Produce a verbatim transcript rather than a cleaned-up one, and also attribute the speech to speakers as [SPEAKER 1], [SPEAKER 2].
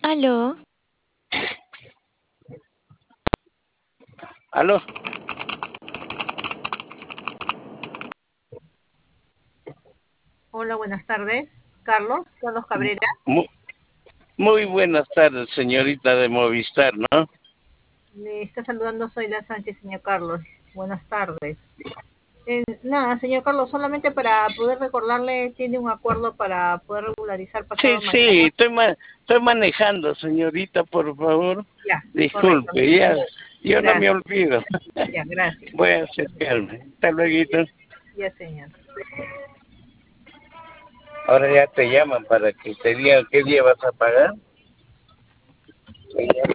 [SPEAKER 1] Aló,
[SPEAKER 2] Aló,
[SPEAKER 3] Hola, buenas tardes. Carlos, Carlos Cabrera.
[SPEAKER 2] mu- muy buenas tardes, señorita de Movistar, ¿no?
[SPEAKER 3] Le está saludando, soy la Sánchez, señor Carlos. Buenas tardes. Eh, nada, señor Carlos, solamente para poder recordarle, tiene un acuerdo para poder regularizar
[SPEAKER 2] Sí,
[SPEAKER 3] pasado
[SPEAKER 2] sí,
[SPEAKER 3] mañana.
[SPEAKER 2] estoy, ma- estoy manejando, señorita, por favor.
[SPEAKER 3] Ya, correcto.
[SPEAKER 2] Disculpe, ya, yo no me
[SPEAKER 3] Gracias.
[SPEAKER 2] olvido.
[SPEAKER 3] Ya, gracias.
[SPEAKER 2] Voy a acercarme. Hasta luego.
[SPEAKER 3] Ya, señor.
[SPEAKER 2] Ahora ya te llaman para que te digan qué día vas a pagar.